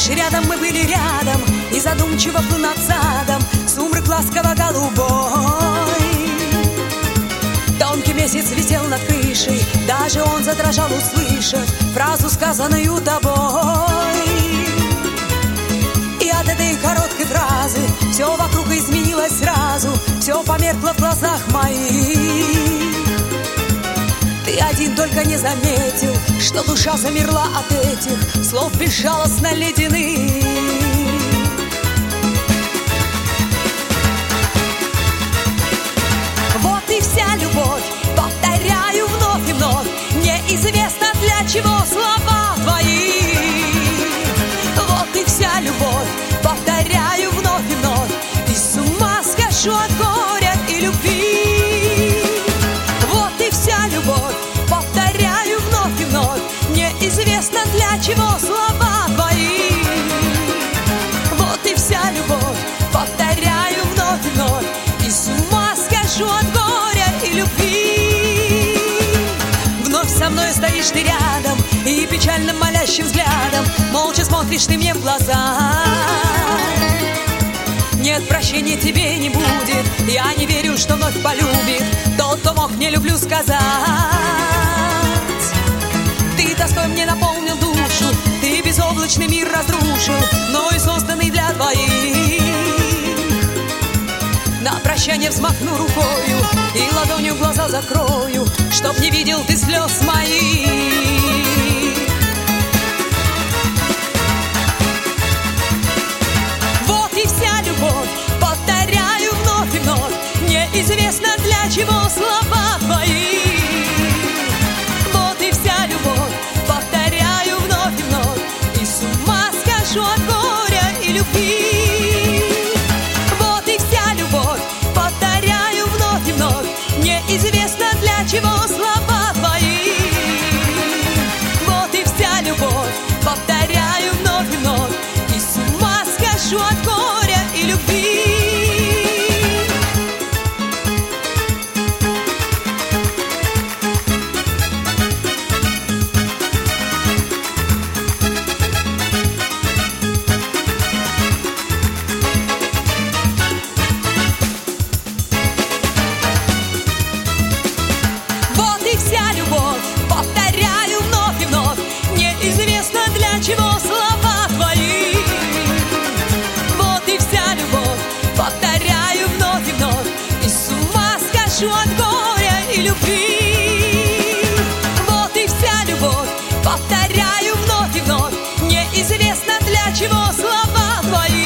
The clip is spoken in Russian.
стоишь рядом, мы были рядом, и задумчиво плыл над садом сумрак ласково-голубой. Тонкий месяц висел над крышей, даже он задрожал, услышав фразу, сказанную тобой. И от этой короткой фразы все вокруг изменилось сразу, все померкло в глазах моих. Ты один только не заметил, что душа замерла от этих слов безжалостно ледяных. Вот и вся любовь, повторяю вновь и вновь, неизвестно для чего слова твои. Вот и вся любовь, повторяю вновь и вновь, и с ума схожу от горя и любви. Вот и вся любовь, повторяю вновь и вновь, неизвестно для чего слова твои. Вот и вся любовь, повторяю вновь и вновь, и с ума схожу от горя и любви. Вновь со мной стоишь ты рядом, и печальным молящим взглядом молча смотришь ты мне в глаза. Нет, прощения тебе не будет, я не верю, что вновь полюбит тот, кто мог «не люблю» сказать. Ты тоской мне наполнил душу, ты безоблачный мир разрушил, но и созданный для двоих. На прощание взмахну рукою и ладонью глаза закрою, чтоб не видел ты слез моих. Вот и вся любовь, повторяю вновь и вновь, неизвестно для чего слова твои. Вот и вся любовь, повторяю вновь и вновь, и с ума схожу от горя и любви. Вот и вся любовь, повторяю вновь и вновь, неизвестно для чего слова твои. Вот и вся любовь, повторяю вновь и вновь, и с ума схожу от горя и любви. Вот и вся любовь, повторяю вновь и вновь, неизвестно для чего слова твои. Вот и вся любовь, повторяю вновь и вновь, и с ума схожу от горя и любви. Вот и вся любовь, повторяю вновь и вновь, неизвестно для чего слова твои.